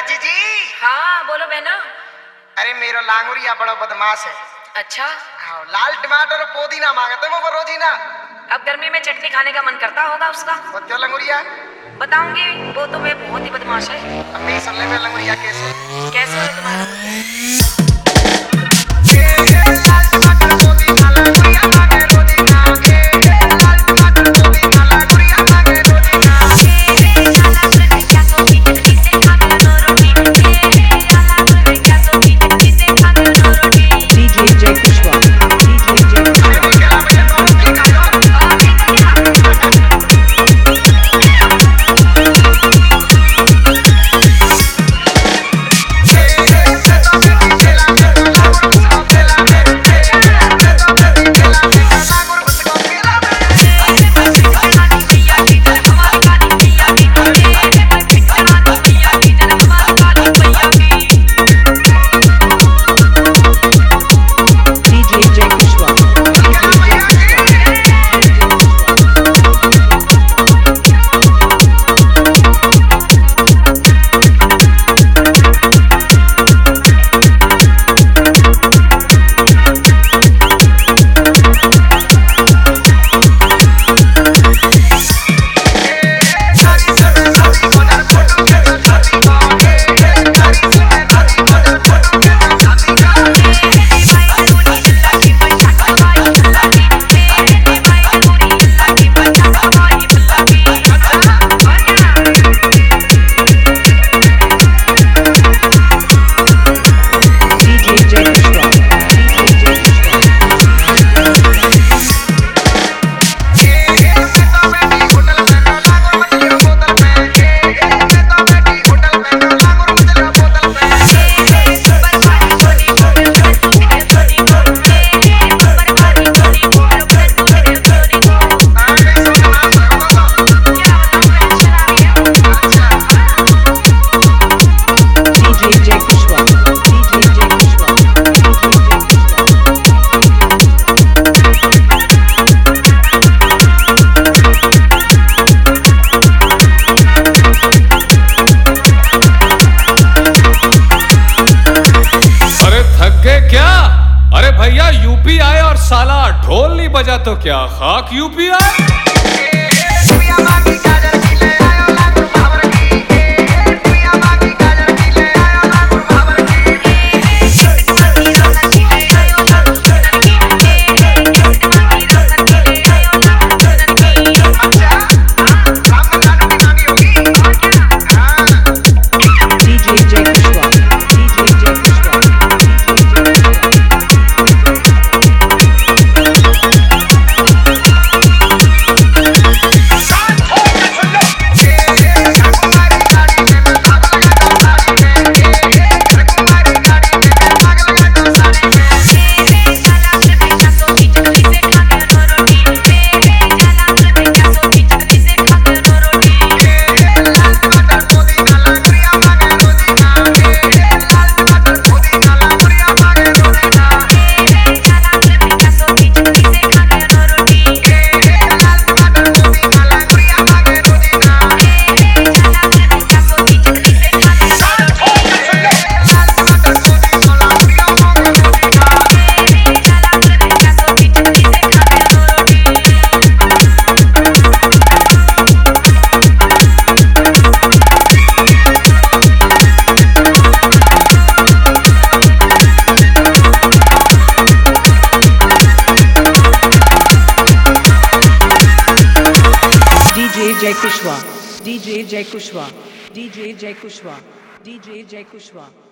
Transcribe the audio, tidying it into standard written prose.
चाची जी। हाँ बोलो बहना। अरे मेरो लांगुरिया बड़ा बदमाश है। अच्छा, हाँ, लाल टमाटर और पुदीना मांगते वो रोजीना। अब गर्मी में चटनी खाने का मन करता होगा उसका। वो क्यों लंगुरिया? बताऊंगी, वो तो मैं बहुत ही बदमाश है। अम्मी सुन ले मेरा लंगुरिया कैसे कैसे है तुम्हारा? भैया यूपी आए और साला ढोल नहीं बजा तो क्या खाक यूपी आए। Jai Kushwa, DJ Jai Kushwa, DJ Jai Kushwa, DJ Jai Kushwa.